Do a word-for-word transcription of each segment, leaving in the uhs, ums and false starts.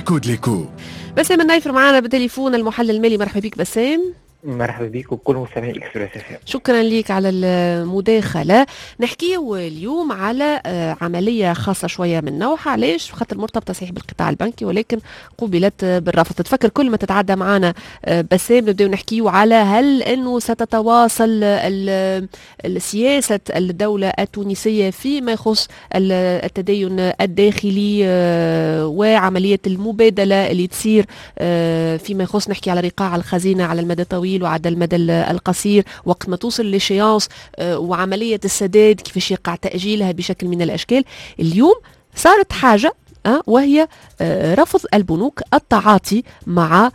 ديكو ديكو. بسام النايفر معنا بالتليفون، المحلل المالي. مرحبا بك بسام. مرحبا بك وكل مستمعي اكسبريس اف ام. شكرا لك على المداخله. نحكي اليوم على عمليه خاصه شويه من نوعها، علاش؟ خاطر مرتبطه صحيح بالقطاع البنكي ولكن قوبلت بالرفض. تتفكر كل ما تتعدى معنا بسام نبداو نحكيو على هل انه ستتواصل السياسه الدوله التونسيه فيما يخص التدين الداخلي وعمليه المبادله اللي تصير فيما يخص، نحكي على رقاع الخزينه على المدى الطويل وعلى المدى القصير وقت ما توصل لشيانس، وعملية السداد كيفاش يقع تأجيلها بشكل من الأشكال. اليوم صارت حاجة وهي رفض البنوك التعاطي مع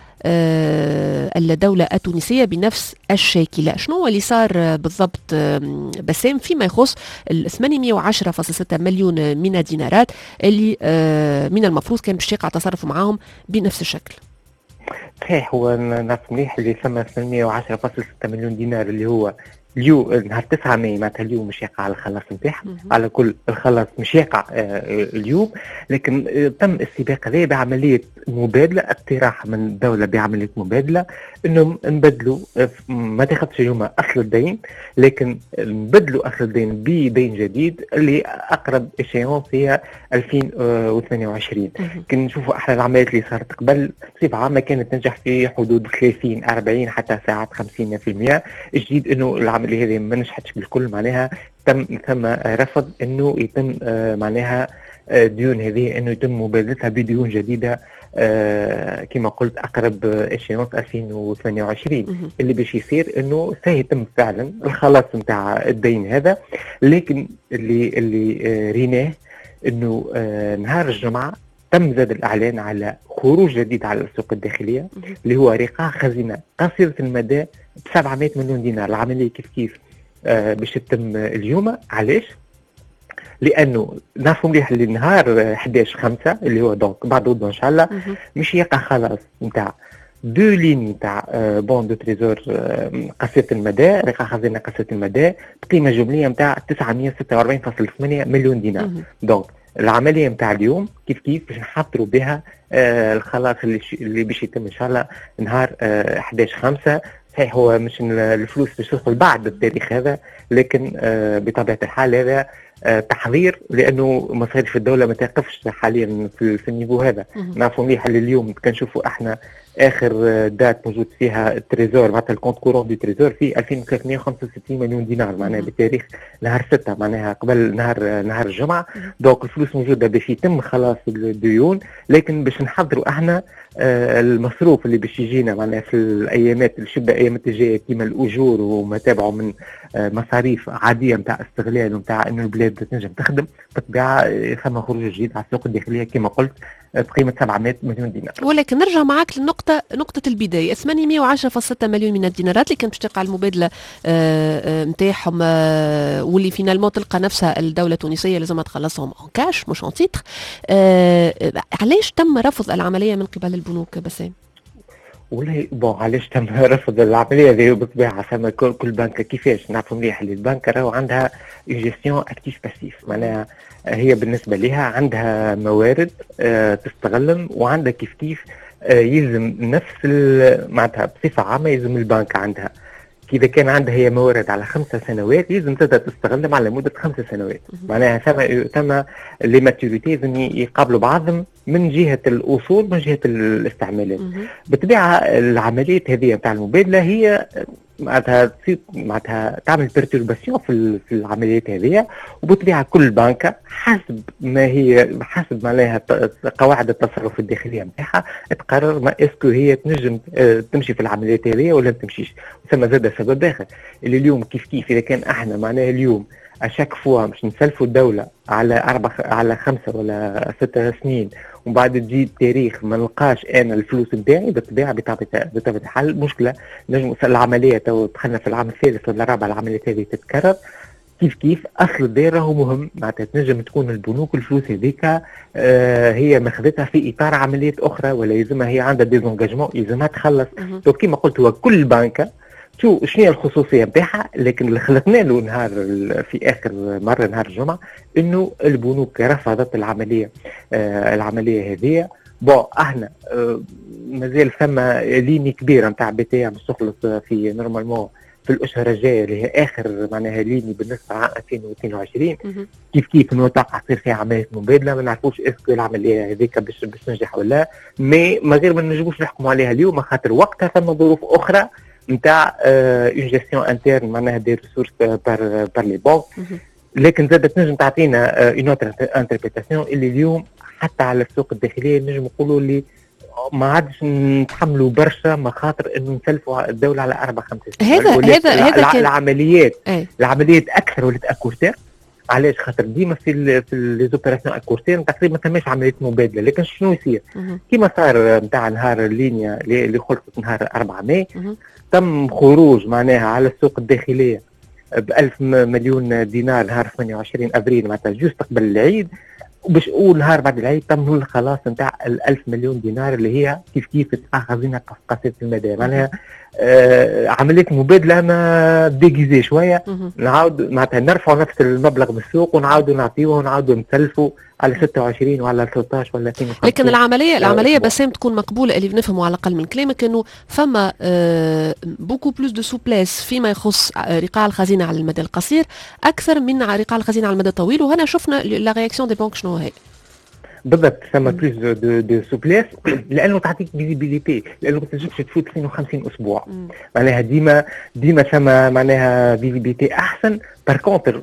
الدولة التونسية بنفس الشاكلة. شنو اللي صار بالضبط بسام فيما يخص ال ثمانمئة وعشرة فاصلة ستة مليون من الدينارات اللي من المفروض كان باش يقع تصرف معاهم بنفس الشكل؟ صحيح، هو نعرف مليح اللي ثم ثمانمئة وعشرة فاصلة ستة مليون دينار اللي هو اليوم نهار تسعة ماي، معناتها اليوم مش يقع على الخلاص نتاعها، على كل الخلاص مش يقع آه اليوم، لكن آه تم السباق هذا بعمليه مبادله، اقتراح من الدوله بعمليه مبادله انهم نبدلوا آه ما تاخذش اليوم اصل الدين، لكن نبدلوا اصل الدين بدين جديد اللي اقرب اشياء هي ألفين وثمانية وعشرين. كنا نشوفوا احنا العمليات اللي صارت قبل بصفه عامه كانت تنجح في حدود ثلاثين أربعين حتى ساعات خمسين بالمئة. الجديد انه العمليه هذه ما نجحتش بالكل، معناها تم ثم رفض انه يتم آه معناها آه ديون هذه انه يتم مبادلتها بديون جديده آه كما قلت اقرب اشيانس ألفين وثمانية وعشرين. اللي باش يصير انه سيتم فعلا الخلاص نتاع الدين هذا، لكن اللي اللي آه ريناه انه آه نهار الجمعه تم زاد الاعلان على خروج جديد على السوق الداخليه اللي هو رقاع خزينه قصيره المدى ب سبعمئة مليون دينار. العمليه كيف كيف آه باش تتم اليوم. علاش؟ لانه نعرفوا مليح اللي نهار أحد عشر خمسة اللي هو دونك بعد غدوه ان شاء الله مش يقع خلاص نتاع دو لين نتاع آه بون دو تريزور آه قصيره المدى، رقاع خزينه قصيره المدى بقيمه جمليه نتاع تسعمئة وستة وأربعين فاصلة ثمانية مليون دينار. دونك العمليه نتاع اليوم كيف كيف باش نحضروا بها آه الخلاص اللي, اللي باش يتم ان شاء الله نهار آه أحد عشر خمسة. صحيح هو مش الفلوس باش تدخل بعد التاريخ هذا، لكن آه بطبيعه الحال هذا آه تحضير، لانه مصاريف الدوله ما توقفش حاليا في, في النيفو هذا. نعرفوا مليح اللي اليوم كنشوفوا احنا اخر دات موجود فيها التريزور معناتها الكونت كورون دو تريزور في ألفين وثلاثمئة وخمسة وستين مليون دينار، معناها بتاريخ نهار ستة، معناها قبل نهار نهار الجمعه. دونك الفلوس موجوده باش يتم خلاص الديون، لكن باش نحضروا احنا آه المصروف اللي باش يجينا معناها في الايامات الشبه ايامات الجايه كيما الاجور وما تابعوا من آه مصاريف عاديه نتاع استغلال ونتاع انه البلاد تنجم تخدم. بالطبيعه ثم خروج جديد على السوق الداخليه كما قلت بقيمه سبعمئة مليون دينار. ولكن نرجع معك للنقطه نقطه البدايه، ثمانمئة وعشرة فاصلة ستة مليون من الدينارات اللي كانت باش تقع المبادله نتاعهم آه آه واللي فينالمون تلقى نفسها الدوله التونسيه لازم تخلصهم اون كاش مش اون تيتر. آه علاش تم رفض العمليه من قبل البنوك بسام؟ والله بون علاش تم رفض العمليه هذه؟ بالطبيعه فما كل, كل بنكه كيفاش نعرفوا مليح اللي البنكه راهو عندها جيستيون اكتيف باسيف، معناها هي بالنسبه لها عندها موارد آه تستغلهم، وعندها كيف كيف آه يلزم نفس معناتها بصفه عامه يلزم البنكه عندها إذا كان عندها هي موارد على خمسة سنوات لازم تقدر تستغلهم على مدة خمسة سنوات. معناها ثم ثم لي ماتوريتي لازم يقابلوا بعضهم من جهة الأصول من جهة الاستعمالات. بالطبيعة العمليات هذه نتاع المبادلة هي معناتها معناتها تعمل بيرتورباسيون في في العمليات هذه، وبالطبيعه كل بنكه حسب ما هي حسب معناها قواعد التصرف الداخليه نتاعها تقرر ما اسكو هي تنجم تمشي في العمليات هذه ولا ما تمشيش. ثم زاد سبب اخر اللي اليوم كيف كيف اذا كان احنا معناها اليوم اشاك فوا باش نسلفوا الدوله على اربع على خمسه ولا ستة سنين ومن بعد تجي التاريخ ما نلقاش انا الفلوس نتاعي، بالطبيعه بطبيعه الحال مشكله. نجم العمليه تو دخلنا في العام الثالث ولا الرابع العمليه هذه تتكرر. كيف كيف اصل الدائره راهو مهم، معناتها تنجم تكون البنوك الفلوس هذيك آه هي ماخذتها في اطار عمليات اخرى ولا يلزمها هي عندها ديزونجاجمون يلزمها تخلص. تو كيما قلت هو كل بنكه شو شنو هي الخصوصيه نتاعها، لكن اللي خلطنا له نهار في اخر مره نهار الجمعه انه البنوك رفضت العمليه آه العمليه هذه، بون احنا مازال ثم ليني كبيره نتاع بي تي باش تخلص في نورمالمون في الاشهر الجايه اللي هي اخر معناها ليني بالنسبه ل ألفين واثنين وعشرين. كيف كيف نتوقع تصير فيها عمليه مبادله، ما نعرفوش اسكو العمليه هذيك باش باش تنجح ولا مي ما غير ما نجموش نحكموا عليها اليوم خاطر وقتها ثم ظروف اخرى نتاع اون جيستيون انترن معناها دي ريسورس بار بار لي بونك. لكن زادت تنجم تعطينا اون اوتر انتربريتاسيون اللي اليوم حتى على السوق الداخليه نجم نقولوا اللي ما عادش نتحملوا برشا مخاطر انه نسلفوا الدوله على اربع خمس سنين. هذا هذا هذا كان العمليات أي. العمليات اكثر ولات اكورتير. علاش؟ خاطر ديما في ال في لي زوبيراسيون اكورتير تقريبا ما ثماش عمليه مبادله. لكن شنو يصير؟ كيما صار نتاع نهار اللينيا اللي خلصت نهار أربعة ماي تم خروج معناها على السوق الداخليه ب ألف مليون دينار نهار ثمانية وعشرين ابريل معناتها جوست قبل العيد، وباش اول نهار بعد العيد تم الخلاص نتاع الألف مليون دينار اللي هي كيف كيف تبقى خزينه قصيره المدى. معناها آه عمليه مبادله ما ديجيزي شويه، نعاود معناتها نرفعوا نفس المبلغ بالسوق ونعاودوا نعطيوه ونعاودوا نسلفوا على ستة وعشرين وعلى ثلاثة عشر ولا اثنين وخمسين. لكن العمليه العمليه بسام تكون مقبوله اللي بنفهموا على الاقل من كلامك انه فما آه بوكو بلوس دو سوبليس فيما يخص رقاع الخزينه على المدى القصير اكثر من رقاع الخزينه على المدى الطويل. وهنا شفنا لا رياكسيون دي بنك شنو هي بالضبط. ثم بلوس دو دو سوبليس لانه تعطيك فيزيبيليتي، لانه ما تنجمش تفوت اثنين وخمسين اسبوع. معناها ديما ديما ثم معناها فيزيبيليتي احسن. بار كونتر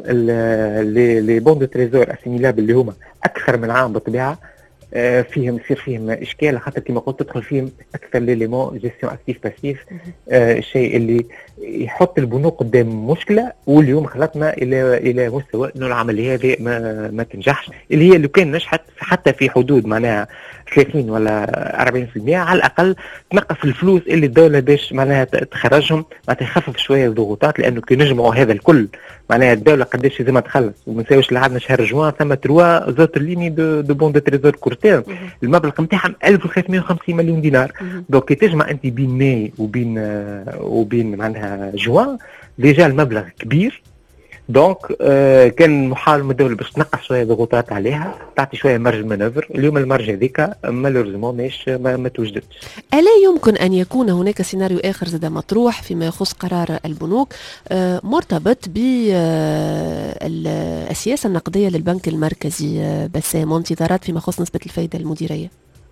لي لي بون دو تريزور اسيميلابل اللي هما اكثر من عام بالطبيعه فيهم يصير فيهم اشكال خاطر كما قلت تدخل فيهم اكثر ليليمون جيستيون اكتيف باسيف. الشيء اللي يحط البنوك قدام مشكله، واليوم خلطنا الى الى مستوى انه العمليه هذه ما, ما تنجحش، اللي هي لو كان نجحت حتى في حدود معناها ثلاثين ولا أربعين بالمئة على الاقل تنقص الفلوس اللي الدوله باش معناها تخرجهم، معناتها تخفف شويه الضغوطات. لانه كي نجمعوا هذا الكل معناها الدوله قداش لازم تخلص، وما نساوش اللي عندنا شهر جوان ثم تروا زوت ليني دو, دو بون دو تريزور كورتير المبلغ نتاعهم ألف وثلاثمئة وخمسين مليون دينار. دونك كي تجمع انت بين ماي وبين آه وبين معناها جوان ديجا المبلغ كبير. دونك آه كان محاول من الدوله باش تنقص شويه ضغوطات عليها، تعطي شويه مرج مانوفر. اليوم المرج هذيك مالوريزمون ماش ما, ما توجدتش. الا يمكن ان يكون هناك سيناريو اخر زاد مطروح فيما يخص قرار البنوك آه مرتبط بالسياسه النقديه للبنك المركزي آه بسام، وانتظارات فيما يخص نسبه الفائده المديريه؟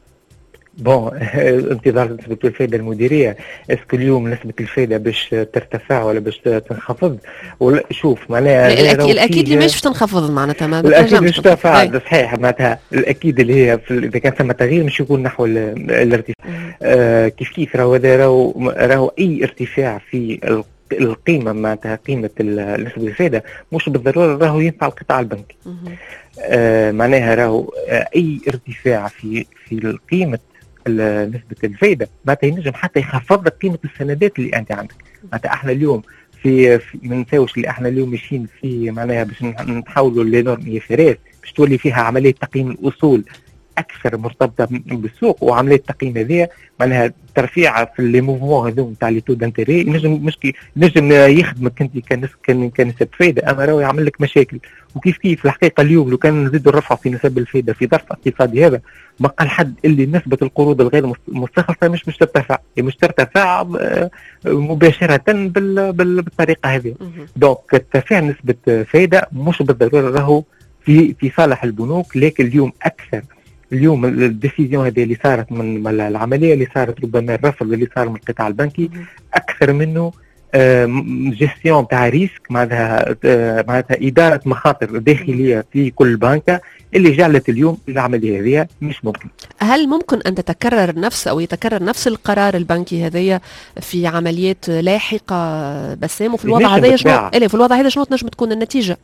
بون انتظار نسبة الفائدة المديرية، اسكو اليوم نسبة الفائدة باش ترتفع ولا باش تنخفض؟ ولا شوف معناها الاكيد اللي مش تنخفض معناتها ما الاكيد مش ترتفع صحيح. معناتها الاكيد اللي هي اذا كان ثم تغيير مش يكون نحو الارتفاع. آه كيف كيف راهو هذا راهو راهو اي ارتفاع في القيمة معناتها قيمة نسبة الفائدة مش بالضرورة راهو ينفع القطاع البنكي. آه معناها راهو آه اي ارتفاع في في القيمة نسبة الفائدة معناتها ينجم حتى يخفض لك قيمة السندات اللي أنت عندك. معناتها احنا اليوم في, في ما نساوش اللي احنا اليوم ماشيين في معناها باش نحاولوا لنورم ايفريس باش تولي فيها عملية تقييم الأصول أكثر مرتبطة بالسوق، وعملية التقييم هذه معناها ترفيع في لي موفمون هذو نتاع لي تو دانتيري ينجم مشكل ينجم يخدمك انت كنسب كان كنسب فائدة، اما راهو يعمل لك مشاكل. وكيف كيف الحقيقة اليوم لو كان نزيدوا الرفع في نسب الفائدة في ظرف اقتصادي هذا ما قال حد اللي نسبة القروض الغير مستخلصة مش مش ترتفع، مش ترتفع مباشرة بالطريقة هذه. دونك ترفيع نسبة فائدة مش بالضرورة راهو في في صالح البنوك. لكن اليوم أكثر اليوم الديسيزيون هذه اللي صارت من العملية اللي صارت ربما الرفض اللي صار من القطاع البنكي أكثر منه جيستيون تاع ريسك معناتها معناتها إدارة مخاطر داخلية في كل بنكة اللي جعلت اليوم العملية هذه مش ممكن. هل ممكن أن تتكرر نفس أو يتكرر نفس القرار البنكي هذية في عمليات لاحقة بسام؟ وفي الوضع هذا شنو في الوضع هذا شنو تنجم تكون النتيجة؟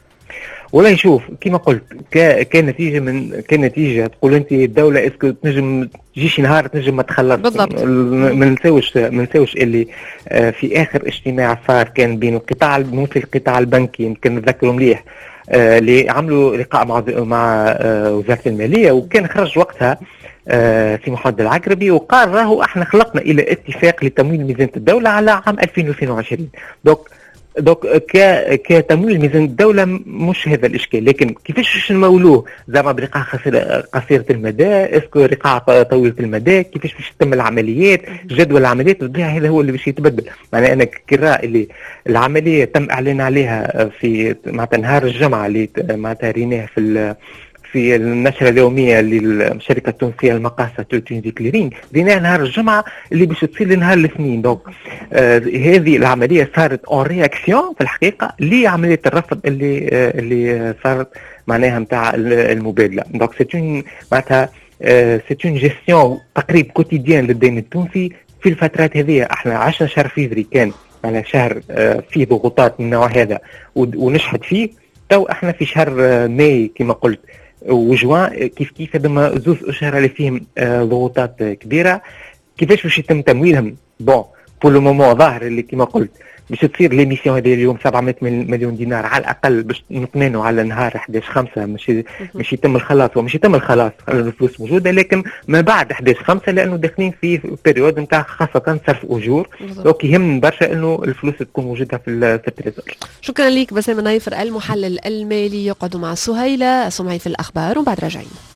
والله شوف كما قلت كنتيجه من كنتيجه تقول انت الدوله اسكو تنجم تجيش نهار تنجم ما تخلص بالضبط. ما نساوش ما نساوش اللي في اخر اجتماع صار كان بين القطاع مثل القطاع البنكي يمكن نتذكروا مليح اللي عملوا لقاء مع مع وزاره الماليه، وكان خرج وقتها في محمد العقربي وقال راهو احنا خلقنا الى اتفاق لتمويل ميزانيه الدوله على عام ألفين واثنين وعشرين. دونك دوك ك كتمويل ميزان الدوله مش هذا الاشكال، لكن كيفاش نمولوه زعما برقعه قصيره المدى، اسكو رقعه طويله المدى، كيفاش باش تتم العمليات، جدول العمليات بالطبيعه هذا هو اللي باش يتبدل. معناها انا كراء اللي العمليه تم اعلان عليها في معناتها نهار الجمعه اللي معناتها ريناه في في النشرة اليومية للشركة التونسية المقاصة تونسي كليرينغ، ريناها نهار الجمعة اللي باش تصير لنهار الاثنين. دونك آه هذه العملية صارت اون رياكسيون في الحقيقة لعملية الرفض اللي آه اللي صارت معناها نتاع المبادلة. دونك سي معناتها سي اون جيستيون تقريب كوتيديان للدين التونسي في الفترات هذه. احنا عشنا شهر فيفري كان يعني شهر آه فيه ضغوطات من النوع هذا ونشهد فيه. تو احنا في شهر آه ماي كما قلت وجوان كيف كيف هذوما زوز اشهر اللي فيهم آه ضغوطات آه كبيره. كيفاش باش يتم تمويلهم؟ بون بور لو مومون ظاهر اللي كما قلت باش تصير ليميسيون هذه اليوم سبعمائة مليون دينار على الاقل باش نطمئنوا على نهار احد عشر خمسة مش مش يتم الخلاص ومش يتم الخلاص الفلوس موجوده، لكن ما بعد احد عشر خمسة لانه داخلين في بيريود نتاع خاصه صرف اجور. دونك يهم برشا انه الفلوس تكون موجوده في في التريزور. شكرا لك بسام نايفر المحلل المالي، يقعد مع سهيله سمعي في الاخبار ومن بعد راجعين.